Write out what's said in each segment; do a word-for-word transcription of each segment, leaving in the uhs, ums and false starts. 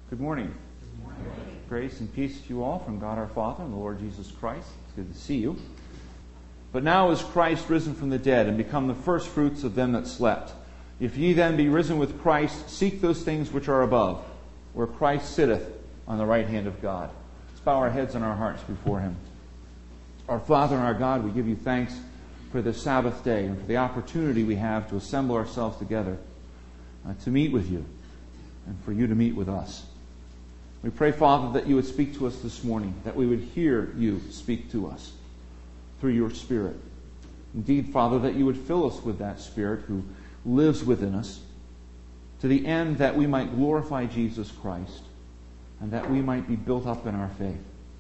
Good morning. Good morning. Grace and peace to you all from God our Father and the Lord Jesus Christ. It's good to see you. But now is Christ risen from the dead and become the first fruits of them that slept. If ye then be risen with Christ, seek those things which are above, where Christ sitteth on the right hand of God. Let's bow our heads and our hearts before Him. Our Father and our God, we give you thanks for this Sabbath day and for the opportunity we have to assemble ourselves together uh, to meet with you and for you to meet with us. We pray, Father, that you would speak to us this morning, that we would hear you speak to us through your Spirit. Indeed, Father, that you would fill us with that Spirit who lives within us, to the end that we might glorify Jesus Christ and that we might be built up in our faith.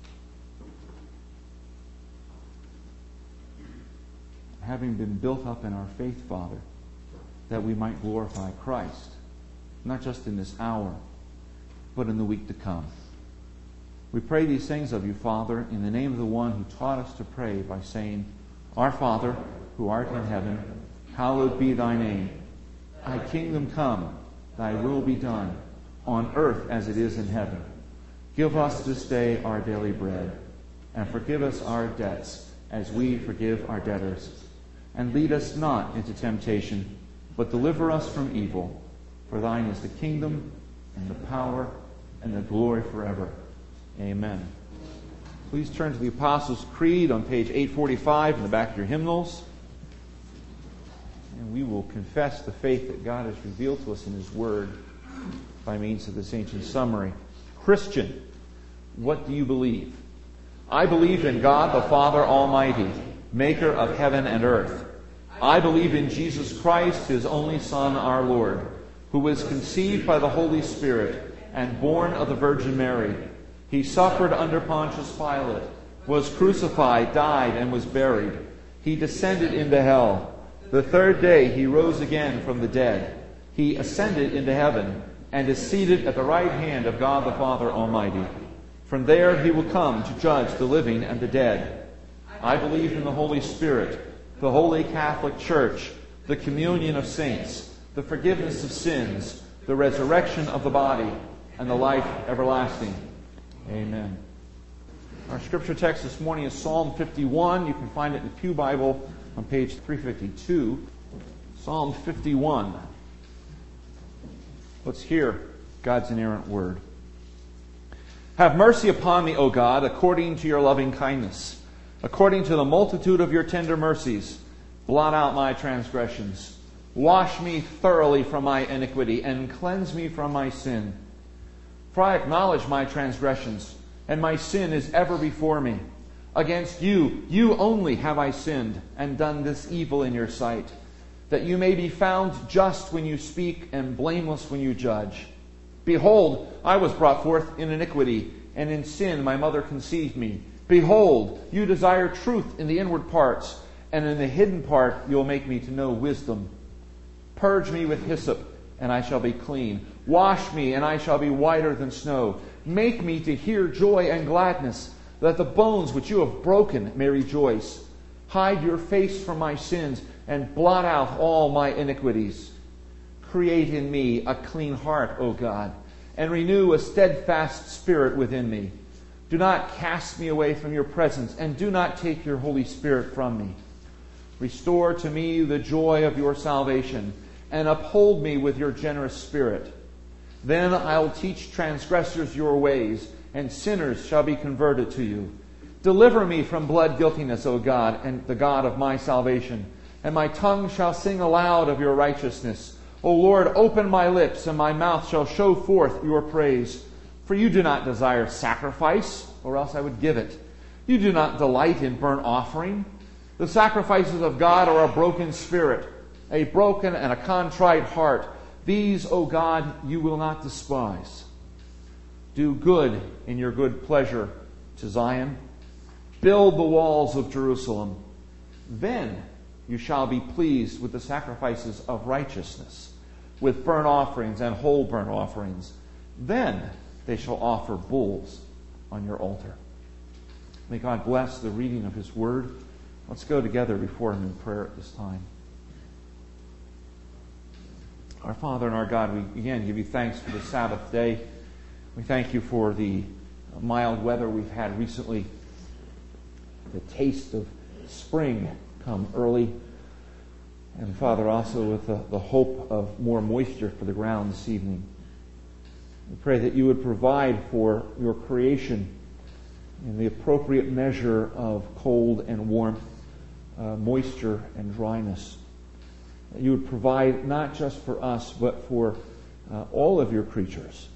Having been built up in our faith, Father, that we might glorify Christ, not just in this hour, but in the week to come. We pray these things of you, Father, in the name of the one who taught us to pray by saying, Our Father, who art in heaven, hallowed be thy name. Thy kingdom come, thy will be done, on earth as it is in heaven. Give us this day our daily bread, and forgive us our debts, as we forgive our debtors. And lead us not into temptation, but deliver us from evil. For thine is the kingdom, and the power, and the glory forever. Amen. Please turn to the Apostles' Creed on page eight forty-five in the back of your hymnals. And we will confess the faith that God has revealed to us in His Word by means of this ancient summary. Christian, what do you believe? I believe in God the Father Almighty, maker of heaven and earth. I believe in Jesus Christ, His only Son, our Lord, who was conceived by the Holy Spirit and born of the Virgin Mary. He suffered under Pontius Pilate, was crucified, died, and was buried. He descended into hell. The third day He rose again from the dead. He ascended into heaven and is seated at the right hand of God the Father Almighty. From there He will come to judge the living and the dead. I believe in the Holy Spirit, the Holy Catholic Church, the communion of saints, the forgiveness of sins, the resurrection of the body, and the life everlasting. Amen. Our scripture text this morning is Psalm fifty-one. You can find it in the Pew Bible on page three fifty-two. Psalm fifty-one. Let's hear God's inerrant word. Have mercy upon me, O God, according to your loving kindness. According to the multitude of your tender mercies, blot out my transgressions. Wash me thoroughly from my iniquity and cleanse me from my sin. For I acknowledge my transgressions, and my sin is ever before me. Against you, you only have I sinned and done this evil in your sight, that you may be found just when you speak and blameless when you judge. Behold, I was brought forth in iniquity, and in sin my mother conceived me. Behold, you desire truth in the inward parts, and in the hidden part you'll make me to know wisdom. Purge me with hyssop, and I shall be clean. Wash me, and I shall be whiter than snow. Make me to hear joy and gladness, that the bones which you have broken may rejoice. Hide your face from my sins, and blot out all my iniquities. Create in me a clean heart, O God, and renew a steadfast spirit within me. Do not cast me away from your presence, and do not take your Holy Spirit from me. Restore to me the joy of your salvation, and uphold me with your generous spirit. Then I'll teach transgressors your ways, and sinners shall be converted to you. Deliver me from blood guiltiness, O God, and the God of my salvation, and my tongue shall sing aloud of your righteousness. O Lord, open my lips, and my mouth shall show forth your praise. For you do not desire sacrifice, or else I would give it. You do not delight in burnt offering. The sacrifices of God are a broken spirit, a broken and a contrite heart. These, O God, you will not despise. Do good in your good pleasure to Zion. Build the walls of Jerusalem. Then you shall be pleased with the sacrifices of righteousness, with burnt offerings and whole burnt offerings. Then they shall offer bulls on your altar. May God bless the reading of His Word. Let's go together before Him in prayer at this time. Our Father and our God, we again give you thanks for the Sabbath day. We thank you for the mild weather we've had recently, the taste of spring come early, and Father, also with the, the hope of more moisture for the ground this evening. We pray that you would provide for your creation in the appropriate measure of cold and warmth, uh, moisture and dryness. That you would provide not just for us, but for uh, all of your creatures.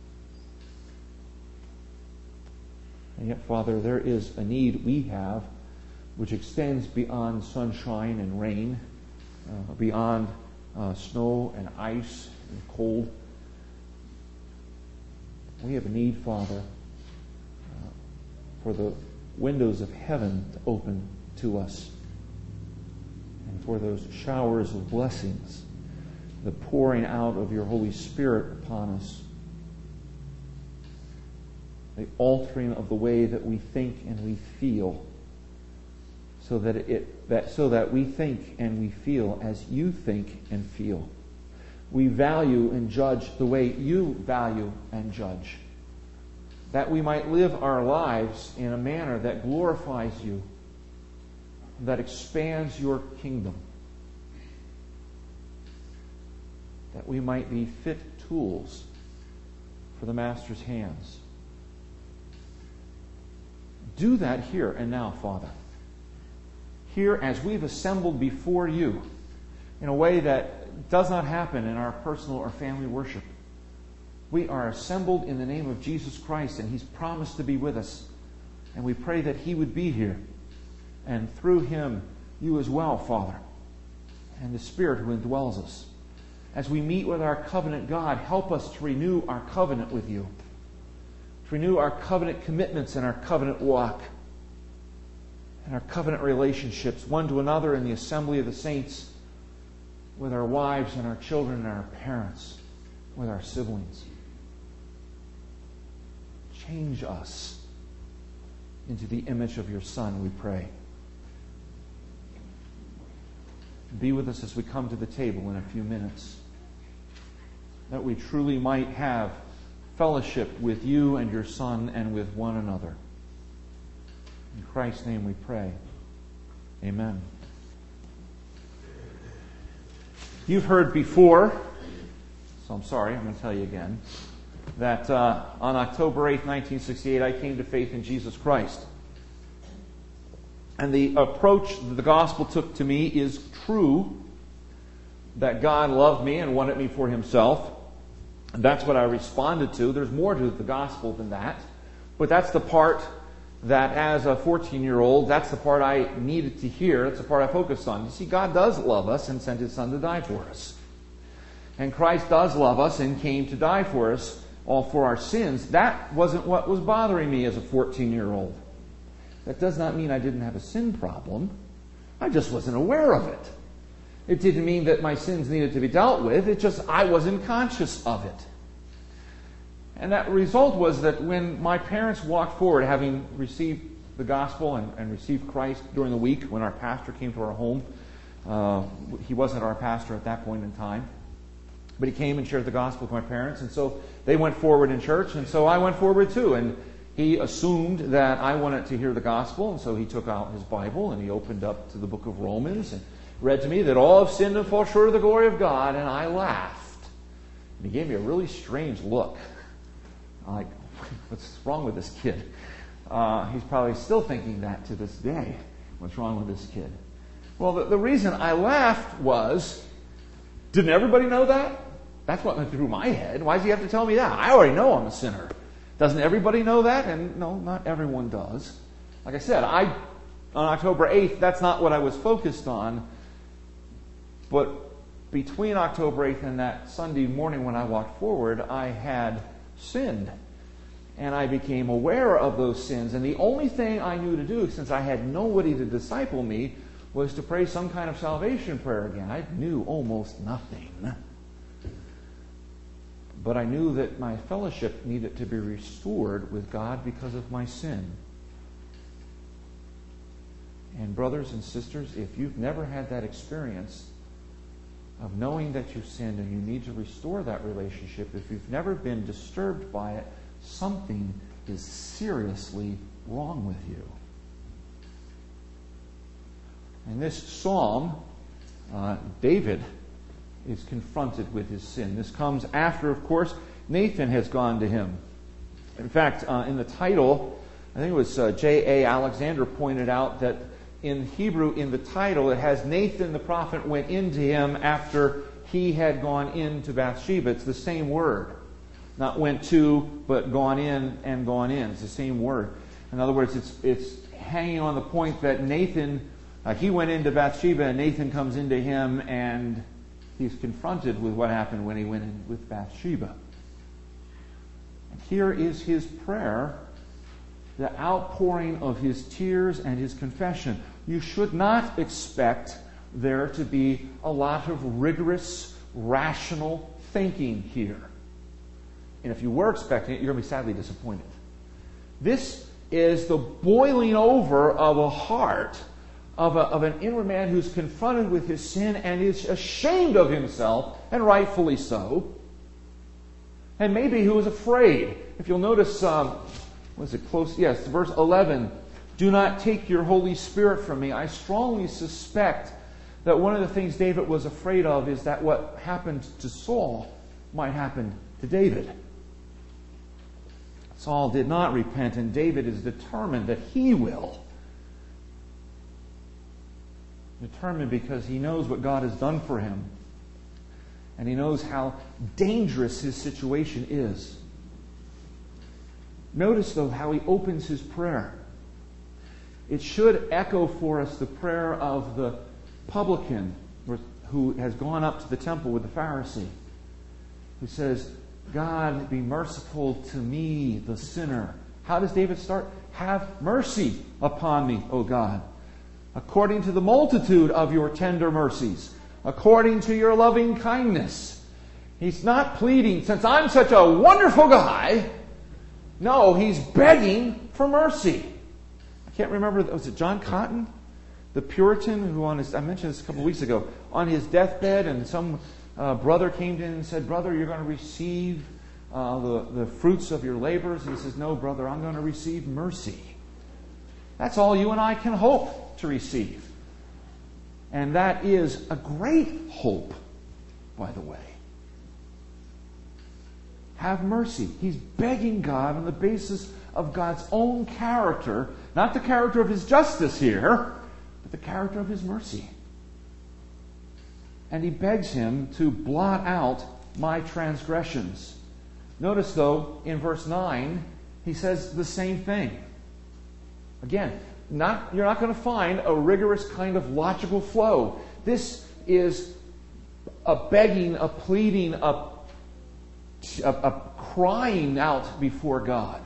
And yet, Father, there is a need we have which extends beyond sunshine and rain, uh, beyond uh, snow and ice and cold. We have a need, Father, uh, for the windows of heaven to open to us, and for those showers of blessings, the pouring out of your Holy Spirit upon us, the altering of the way that we think and we feel, so that it that so that we think and we feel as you think and feel. We value and judge the way you value and judge, that we might live our lives in a manner that glorifies you, that expands your kingdom, that we might be fit tools for the Master's hands. Do that here and now, Father. Here, as we've assembled before you, in a way that does not happen in our personal or family worship. We are assembled in the name of Jesus Christ, and He's promised to be with us. And we pray that He would be here. And through Him, you as well, Father, and the Spirit who indwells us. As we meet with our covenant God, help us to renew our covenant with you, to renew our covenant commitments and our covenant walk, and our covenant relationships one to another in the assembly of the saints, with our wives and our children and our parents, with our siblings. Change us into the image of your Son, we pray. Be with us as we come to the table in a few minutes, that we truly might have fellowship with you and your Son and with one another. In Christ's name we pray. Amen. You've heard before, so I'm sorry, I'm going to tell you again, that uh, on October eighth, nineteen sixty-eight, I came to faith in Jesus Christ. And the approach that the gospel took to me is true, that God loved me and wanted me for Himself. And that's what I responded to. There's more to the gospel than that. But that's the part that as a fourteen-year-old, that's the part I needed to hear. That's the part I focused on. You see, God does love us and sent His Son to die for us. And Christ does love us and came to die for us, all for our sins. That wasn't what was bothering me as a fourteen-year-old. That does not mean I didn't have a sin problem. I just wasn't aware of it. It didn't mean that my sins needed to be dealt with. It just, I wasn't conscious of it. And that result was that when my parents walked forward, having received the gospel and, and received Christ during the week, when our pastor came to our home, uh, he wasn't our pastor at that point in time, but he came and shared the gospel with my parents, and so they went forward in church, and so I went forward too. And he assumed that I wanted to hear the gospel, and so he took out his Bible and he opened up to the book of Romans and read to me that all have sinned and fall short of the glory of God, and I laughed. And he gave me a really strange look. I'm like, what's wrong with this kid? Uh, he's probably still thinking that to this day. What's wrong with this kid? Well, the, the reason I laughed was, didn't everybody know that? That's what went through my head. Why does he have to tell me that? I already know I'm a sinner. Doesn't everybody know that? And no, not everyone does. Like I said, I on October eighth, that's not what I was focused on. But between October eighth and that Sunday morning when I walked forward, I had sinned. And I became aware of those sins. And the only thing I knew to do, since I had nobody to disciple me, was to pray some kind of salvation prayer again. I knew almost nothing. But I knew that my fellowship needed to be restored with God because of my sin. And brothers and sisters, if you've never had that experience of knowing that you've sinned and you need to restore that relationship, if you've never been disturbed by it, something is seriously wrong with you. In this psalm, uh, David is confronted with his sin. This comes after, of course, Nathan has gone to him. In fact, uh, in the title, I think it was uh, J A Alexander pointed out that in Hebrew, in the title, it has Nathan the prophet went into him after he had gone into Bathsheba. It's the same word. Not went to, but gone in and gone in. It's the same word. In other words, it's it's hanging on the point that Nathan, uh, he went into Bathsheba and Nathan comes into him and he's confronted with what happened when he went in with Bathsheba. And here is his prayer, the outpouring of his tears and his confession. You should not expect there to be a lot of rigorous, rational thinking here. And if you were expecting it, you're going to be sadly disappointed. This is the boiling over of a heart of, a, of an inward man who's confronted with his sin and is ashamed of himself, and rightfully so. And maybe who is afraid. If you'll notice, um, was it close? Yes, verse eleven. Do not take your Holy Spirit from me. I strongly suspect that one of the things David was afraid of is that what happened to Saul might happen to David. Saul did not repent, and David is determined that he will. Determined because he knows what God has done for him. And he knows how dangerous his situation is. Notice, though, how he opens his prayer. It should echo for us the prayer of the publican who has gone up to the temple with the Pharisee, who says, God, be merciful to me, the sinner. How does David start? Have mercy upon me, O God, according to the multitude of your tender mercies, according to your loving kindness. He's not pleading, since I'm such a wonderful guy. No, he's begging for mercy. I can't remember, was it John Cotton? The Puritan who on his, I mentioned this a couple of weeks ago, on his deathbed, and some uh, brother came to him and said, brother, you're going to receive uh, the, the fruits of your labors. And he says, no, brother, I'm going to receive mercy. That's all you and I can hope to receive. And that is a great hope, by the way. Have mercy. He's begging God on the basis of God's own character, not the character of his justice here, but the character of his mercy. And he begs him to blot out my transgressions. Notice, though, in verse nine, he says the same thing. Again, not, you're not going to find a rigorous kind of logical flow. This is a begging, a pleading, a, a, a crying out before God.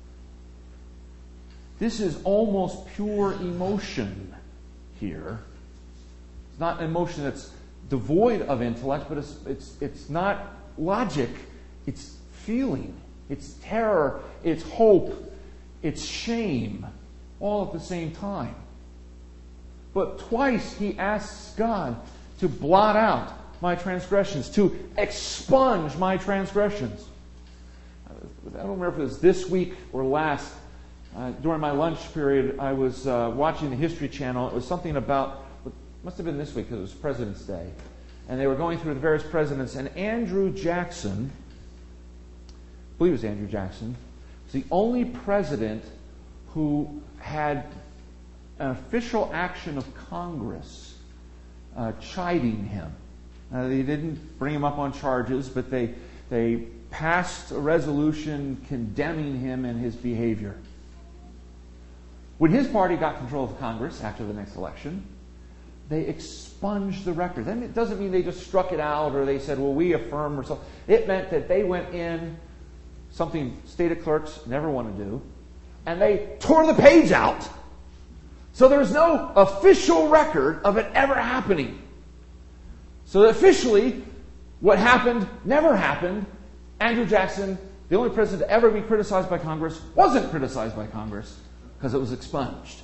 This is almost pure emotion here. It's not an emotion that's devoid of intellect, but it's, it's, it's not logic. It's feeling. It's terror. It's hope. It's shame. All at the same time. But twice he asks God to blot out my transgressions, to expunge my transgressions. I don't remember if it was this week or last. Uh, during my lunch period, I was uh, watching the History Channel. It was something about, it must have been this week because it was President's Day. And they were going through the various presidents. And Andrew Jackson, I believe it was Andrew Jackson, was the only president who had an official action of Congress uh, chiding him. Uh, they didn't bring him up on charges, but they they passed a resolution condemning him and his behavior. When his party got control of Congress after the next election, they expunged the record. Then it doesn't mean they just struck it out or they said, well, we affirm or something. It meant that they went in, something state clerks never want to do, and they tore the page out. So there's no official record of it ever happening. So officially, what happened never happened. Andrew Jackson, the only president to ever be criticized by Congress, wasn't criticized by Congress because it was expunged.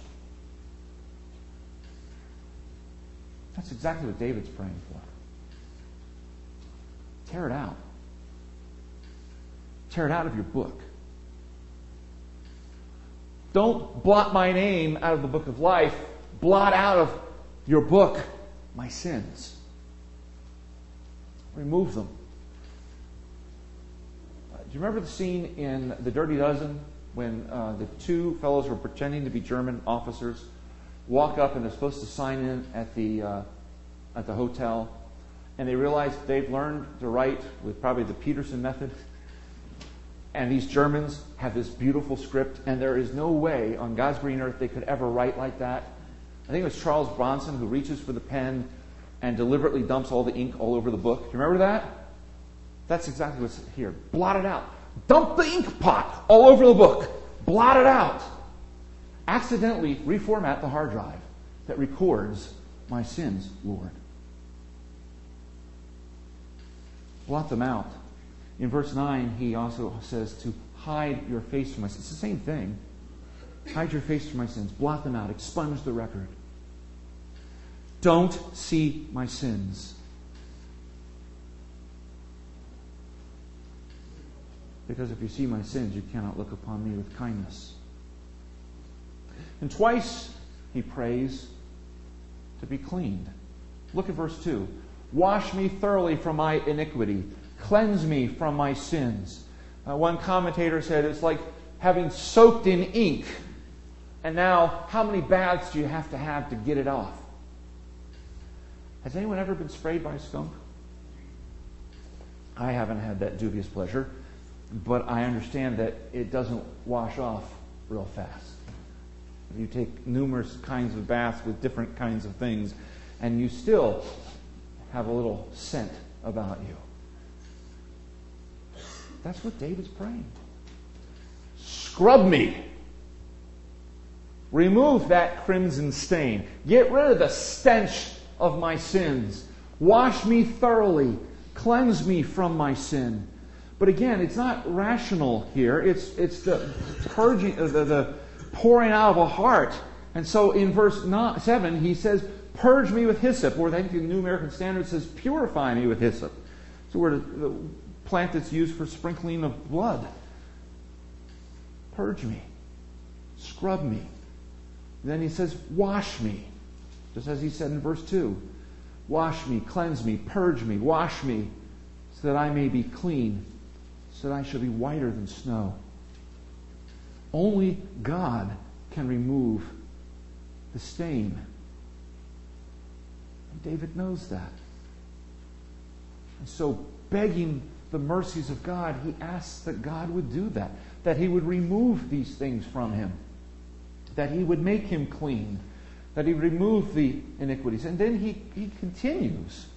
That's exactly what David's praying for. Tear it out. Tear it out of your book. Don't blot my name out of the book of life. Blot out of your book my sins. Remove them. Uh, do you remember the scene in The Dirty Dozen when uh, the two fellows were pretending to be German officers, walk up and they're supposed to sign in at the uh, at the hotel, and they realize they've learned to write with probably the Peterson method, and these Germans have this beautiful script, and there is no way on God's green earth they could ever write like that. I think it was Charles Bronson who reaches for the pen and deliberately dumps all the ink all over the book. Do you remember that? That's exactly what's here. Blot it out. Dump the ink pot all over the book. Blot it out. Accidentally reformat the hard drive that records my sins, Lord. Blot them out. In verse nine, he also says to hide your face from my sins. It's the same thing. Hide your face from my sins. Blot them out. Expunge the record. Don't see my sins. Because if you see my sins, you cannot look upon me with kindness. And twice he prays to be cleaned. Look at verse two. Wash me thoroughly from my iniquity. Cleanse me from my sins. Uh, one commentator said it's like having soaked in ink. And now, how many baths do you have to have to get it off? Has anyone ever been sprayed by a skunk? I haven't had that dubious pleasure, but I understand that it doesn't wash off real fast. You take numerous kinds of baths with different kinds of things, and you still have a little scent about you. That's what David's praying. Scrub me. Remove that crimson stain. Get rid of the stench of my sins. Wash me thoroughly. Cleanse me from my sin. But again, it's not rational here. It's it's the purging, the, the pouring out of a heart. And so in verse seven, he says, purge me with hyssop. Or I think the New American Standard says, purify me with hyssop. It's the word, the plant that's used for sprinkling of blood. Purge me. Scrub me. Then he says, wash me. Just as he said in verse two. Wash me, cleanse me, purge me, wash me, so that I may be clean, so that I shall be whiter than snow. Only God can remove the stain. And David knows that. And so, begging the mercies of God, he asks that God would do that, that he would remove these things from him, that he would make him clean, that he would remove the iniquities. And then he, he continues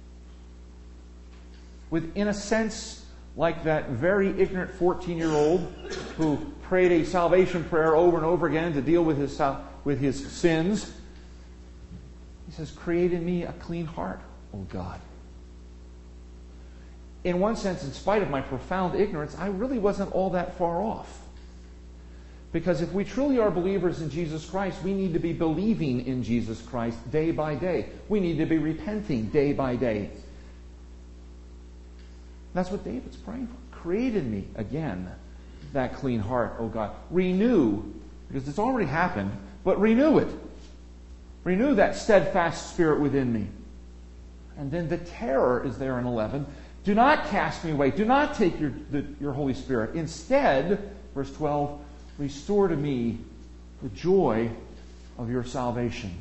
with, in a sense, like that very ignorant fourteen-year-old who prayed a salvation prayer over and over again to deal with his, with his sins. He says, create in me a clean heart, O God. In one sense, in spite of my profound ignorance, I really wasn't all that far off. Because if we truly are believers in Jesus Christ, we need to be believing in Jesus Christ day by day. We need to be repenting day by day. That's what David's praying for. Create in me, again, that clean heart, O God. Renew, because it's already happened, but renew it. Renew that steadfast spirit within me. And then the terror is there in eleven. Do not cast me away. Do not take your, the, your Holy Spirit. Instead, verse twelve, restore to me the joy of your salvation.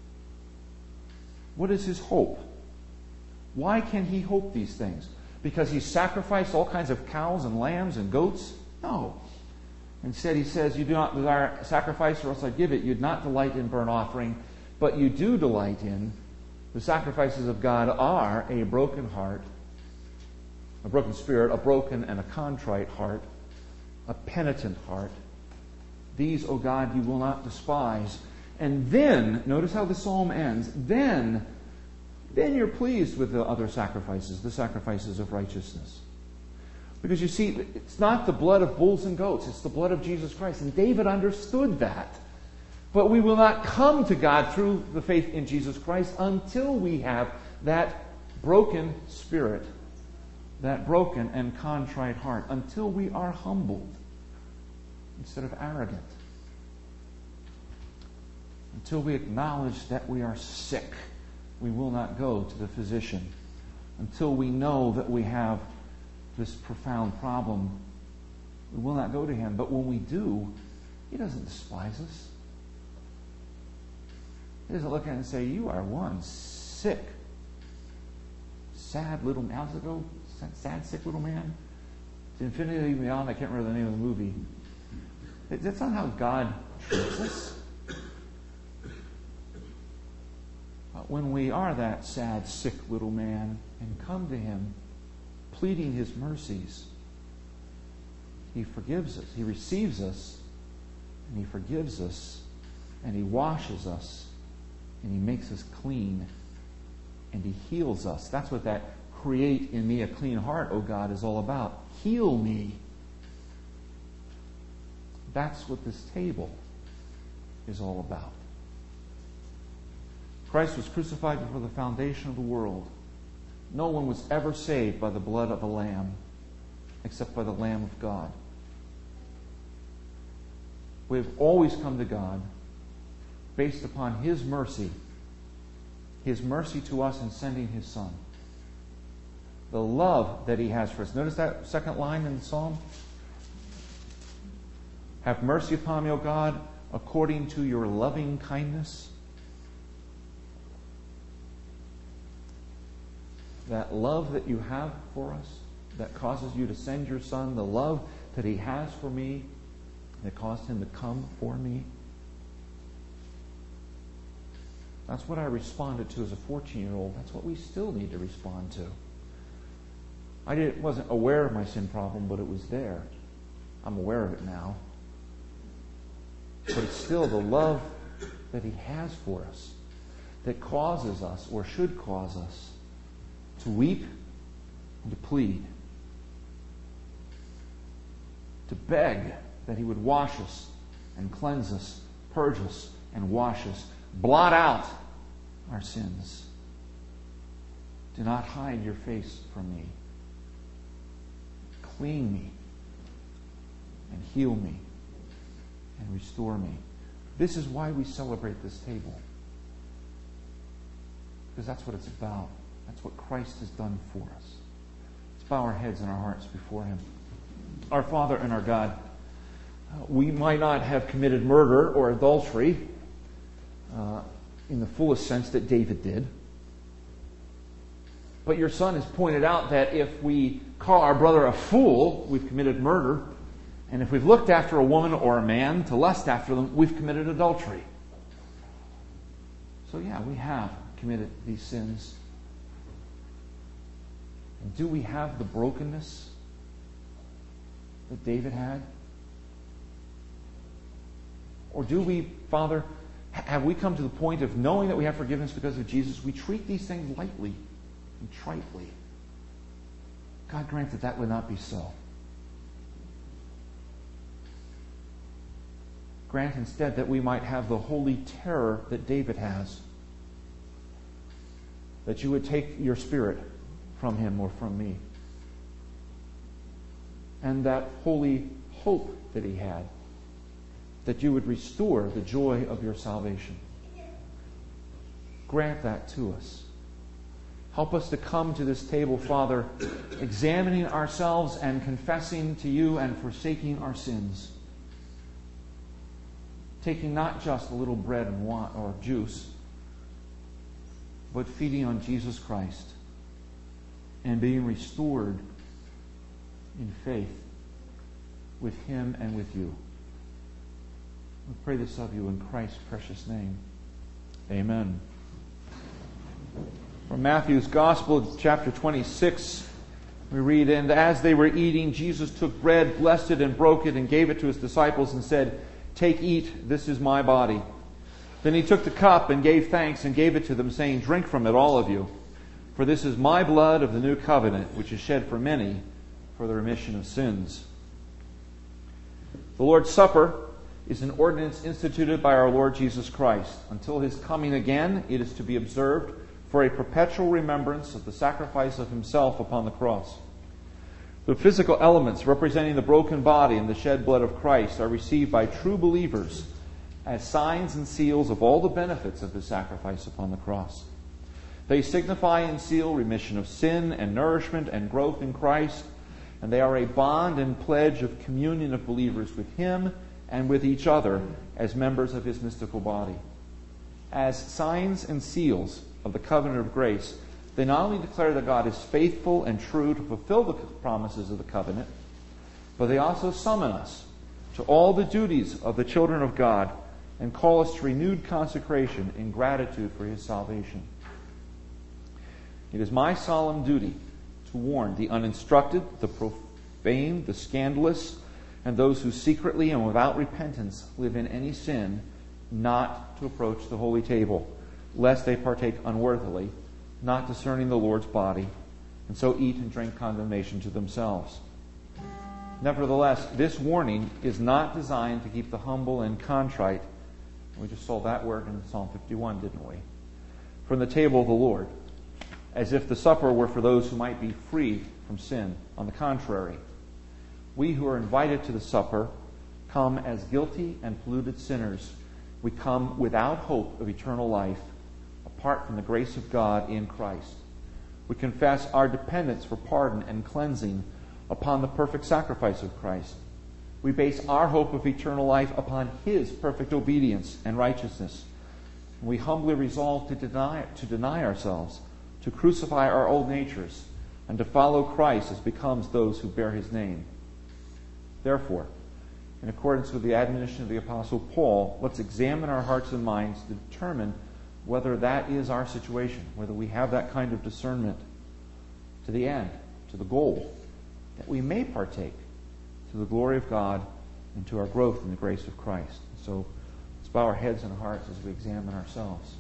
What is his hope? Why can he hope these things? Because he sacrificed all kinds of cows and lambs and goats? No. Instead, he says, you do not desire sacrifice, or else I give it. You do not delight in burnt offering, but you do delight in the sacrifices of God are a broken heart, a broken spirit, a broken and a contrite heart, a penitent heart. These, O God, you will not despise. And then, notice how the psalm ends, then, then you're pleased with the other sacrifices, the sacrifices of righteousness. Because you see, it's not the blood of bulls and goats, it's the blood of Jesus Christ. And David understood that. But we will not come to God through the faith in Jesus Christ until we have that broken spirit, that broken and contrite heart, until we are humbled instead of arrogant. Until we acknowledge that we are sick, we will not go to the physician. Until we know that we have this profound problem, we will not go to him. But when we do, he doesn't despise us. He doesn't look at it and say, you are one sick, sad little man. How's it go? Sad, sick little man? It's Infinity Beyond. I can't remember the name of the movie. That's not how God treats us. But when we are that sad, sick little man and come to him, pleading his mercies, he forgives us. He receives us, and he forgives us, and he washes us, and he makes us clean, and he heals us. That's what that create in me a clean heart, O God, is all about. Heal me. That's what this table is all about. Christ was crucified before the foundation of the world. No one was ever saved by the blood of a lamb, except by the Lamb of God. We've always come to God based upon His mercy, His mercy to us in sending His Son. The love that He has for us. Notice that second line in the Psalm? Have mercy upon me, O God, according to your loving kindness. That love that you have for us, that causes you to send your Son, the love that He has for me, that caused Him to come for me. That's what I responded to as a fourteen-year-old. That's what we still need to respond to. I didn't, wasn't aware of my sin problem, but it was there. I'm aware of it now. But it's still the love that He has for us that causes us, or should cause us, to weep and to plead. To beg that He would wash us and cleanse us, purge us and wash us. Blot out our sins. Do not hide your face from me. Clean me and heal me and restore me. This is why we celebrate this table. Because that's what it's about. That's what Christ has done for us. Let's bow our heads and our hearts before Him. Our Father and our God, we might not have committed murder or adultery uh, in the fullest sense that David did. But your Son has pointed out that if we call our brother a fool, we've committed murder. And if we've looked after a woman or a man to lust after them, we've committed adultery. So yeah, we have committed these sins. And do we have the brokenness that David had? Or do we, Father, have we come to the point of knowing that we have forgiveness because of Jesus? We treat these things lightly and tritely. God grant that that would not be so. Grant instead that we might have the holy terror that David has. That you would take your Spirit from him or from me. And that holy hope that he had. That you would restore the joy of your salvation. Grant that to us. Help us to come to this table, Father, examining ourselves and confessing to you and forsaking our sins. Taking not just a little bread and wine or juice, but feeding on Jesus Christ and being restored in faith with Him and with you. We pray this of you in Christ's precious name. Amen. From Matthew's Gospel, chapter twenty-six, we read, And as they were eating, Jesus took bread, blessed it, and broke it, and gave it to His disciples, and said, Take, eat, this is my body. Then He took the cup and gave thanks and gave it to them, saying, Drink from it, all of you, for this is my blood of the new covenant, which is shed for many for the remission of sins. The Lord's Supper is an ordinance instituted by our Lord Jesus Christ. Until His coming again, it is to be observed for a perpetual remembrance of the sacrifice of Himself upon the cross. The physical elements representing the broken body and the shed blood of Christ are received by true believers as signs and seals of all the benefits of his sacrifice upon the cross. They signify and seal remission of sin and nourishment and growth in Christ, and they are a bond and pledge of communion of believers with him and with each other as members of his mystical body. As signs and seals of the covenant of grace, they not only declare that God is faithful and true to fulfill the promises of the covenant, but they also summon us to all the duties of the children of God and call us to renewed consecration in gratitude for his salvation. It is my solemn duty to warn the uninstructed, the profane, the scandalous, and those who secretly and without repentance live in any sin, not to approach the holy table, lest they partake unworthily, not discerning the Lord's body, and so eat and drink condemnation to themselves. Nevertheless, this warning is not designed to keep the humble and contrite. We just saw that word in Psalm fifty-one, didn't we? From the table of the Lord, as if the supper were for those who might be free from sin. On the contrary, we who are invited to the supper come as guilty and polluted sinners. We come without hope of eternal life, apart from the grace of God in Christ. We confess our dependence for pardon and cleansing upon the perfect sacrifice of Christ. We base our hope of eternal life upon his perfect obedience and righteousness. We humbly resolve to deny, to deny ourselves, to crucify our old natures, and to follow Christ as becomes those who bear his name. Therefore, in accordance with the admonition of the Apostle Paul, let's examine our hearts and minds to determine whether that is our situation, whether we have that kind of discernment to the end, to the goal, that we may partake to the glory of God and to our growth in the grace of Christ. So let's bow our heads and hearts as we examine ourselves.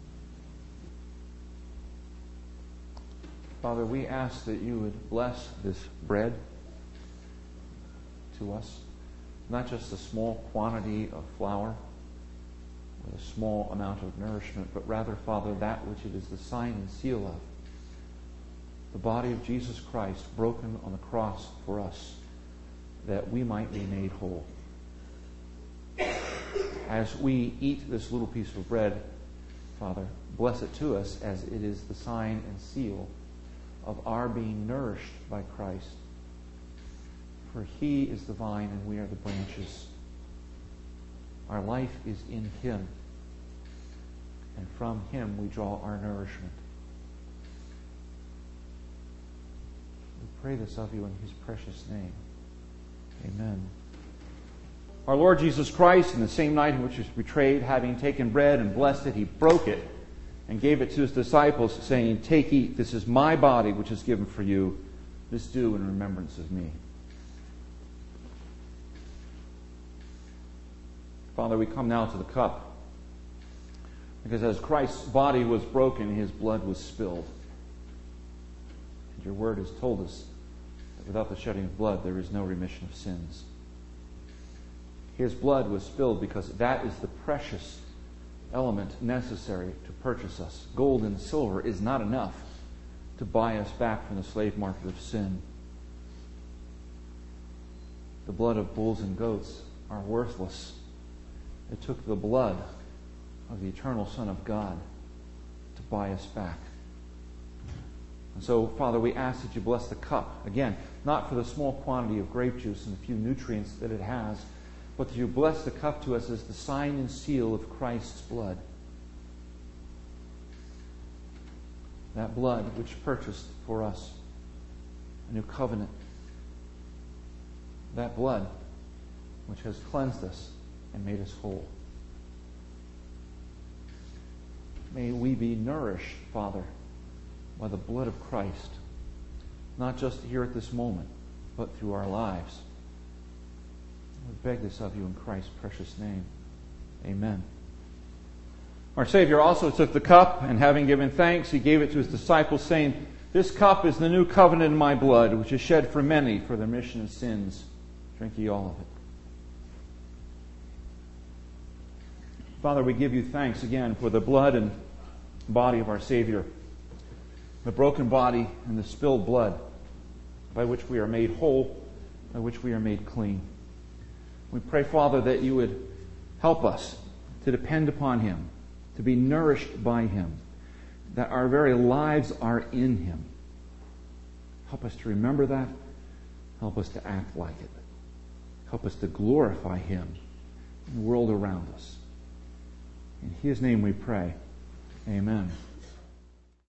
Father, we ask that you would bless this bread to us, not just a small quantity of flour with a small amount of nourishment, but rather, Father, that which it is the sign and seal of, the body of Jesus Christ broken on the cross for us, that we might be made whole. As we eat this little piece of bread, Father, bless it to us as it is the sign and seal of our being nourished by Christ. For he is the vine and we are the branches. Our life is in him, and from him we draw our nourishment. We pray this of you in his precious name. Amen. Our Lord Jesus Christ, in the same night in which he was betrayed, having taken bread and blessed it, he broke it and gave it to his disciples, saying, "Take, eat, this is my body which is given for you. This do in remembrance of me." Father, we come now to the cup, because as Christ's body was broken, his blood was spilled. And your word has told us that without the shedding of blood, there is no remission of sins. His blood was spilled because that is the precious element necessary to purchase us. Gold and silver is not enough to buy us back from the slave market of sin. The blood of bulls and goats are worthless. It took the blood of the eternal Son of God to buy us back. And so, Father, we ask that you bless the cup. Again, not for the small quantity of grape juice and the few nutrients that it has, but that you bless the cup to us as the sign and seal of Christ's blood. That blood which purchased for us a new covenant. That blood which has cleansed us and made us whole. May we be nourished, Father, by the blood of Christ, not just here at this moment, but through our lives. We beg this of you in Christ's precious name. Amen. Our Savior also took the cup, and having given thanks, he gave it to his disciples, saying, "This cup is the new covenant in my blood, which is shed for many for the remission of sins. Drink ye all of it." Father, we give you thanks again for the blood and body of our Savior, the broken body and the spilled blood by which we are made whole, by which we are made clean. We pray, Father, that you would help us to depend upon Him, to be nourished by Him, that our very lives are in Him. Help us to remember that. Help us to act like it. Help us to glorify Him in the world around us. In His name we pray. Amen.